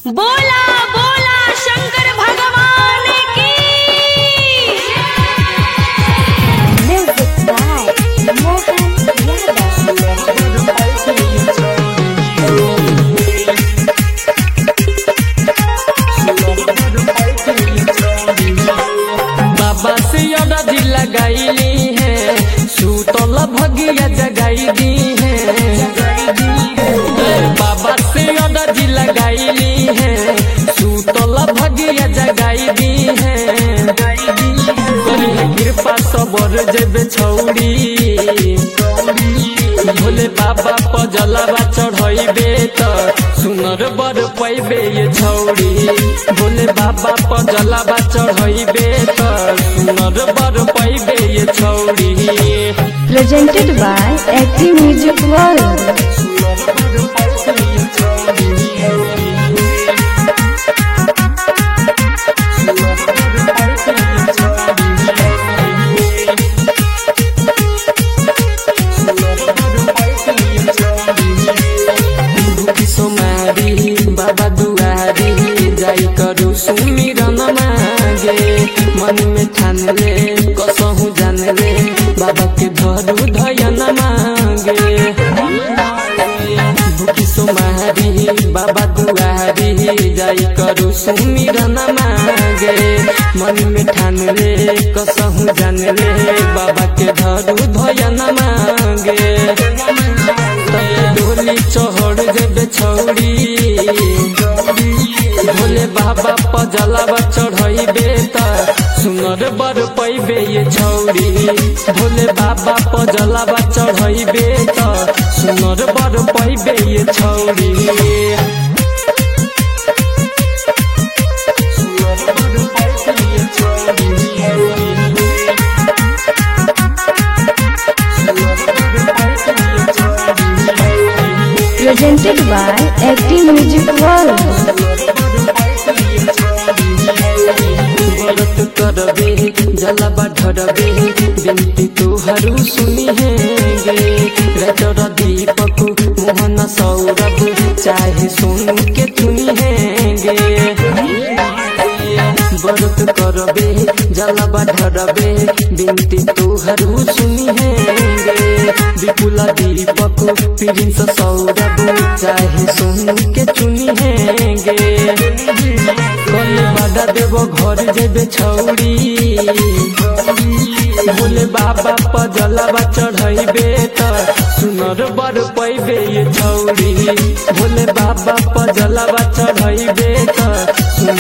बोला बोला शंकर भगवान की। Music by Mohan बाबा से अरजी लगाईली है, सूतल भगिया जगाई दी है। बाबा से अरजी लगाईली है, सूतल भगिया जगाई दी है। कृपा सबर जेबे छौड़ी, भोले बाबा पजलवा चढ़ैबे त सुनर बर पैबे ये छौड़ी। भोले बाबा पजलवा चढ़ैबे त सुनर बर पैबे ये छौड़ी। presented by Active Music World. सोमारी बाबा दुआरी जाई करू सुमिरन मागे। मन में ठान ले कसहु जान ले, बाबा के धरू धयन मागे। भूखी सोमारी बाबा दुआरी जाई करू सुमिरन मागे। मन में ठान ले कसहु जान ले, बाबा के धरू धयन मागे। डोली चढ़ जेबे छौड़ी, भोले बाबा पजलवा चढ़ैबे त सुनर बर पैबे ये छौड़ी। भोले बाबा पजलवा चढ़ैबे त सुनर बर पैबे ये छौड़ी। Presented by Active Music World. व्रत करबे जलवा ढरबे, बिनती तोहरू सुनी है गे। रजर दीपक मोहन सौरभ चाहे सोनू के चुनी है गे। व्रत करबे जलवा ढरबे, बिनती तोहरू सुनी है गे। विपुल दीपक प्रिंस सौरभ चाहे सोनू के चुनी है गे। कल बाधा देव घर जेबे छौड़ी, भोले बाबा पजलवा चढ़ैबे त सुनर बर पैबे ये छौड़ी। भोले बाबा पजलवा चढ़ैबे त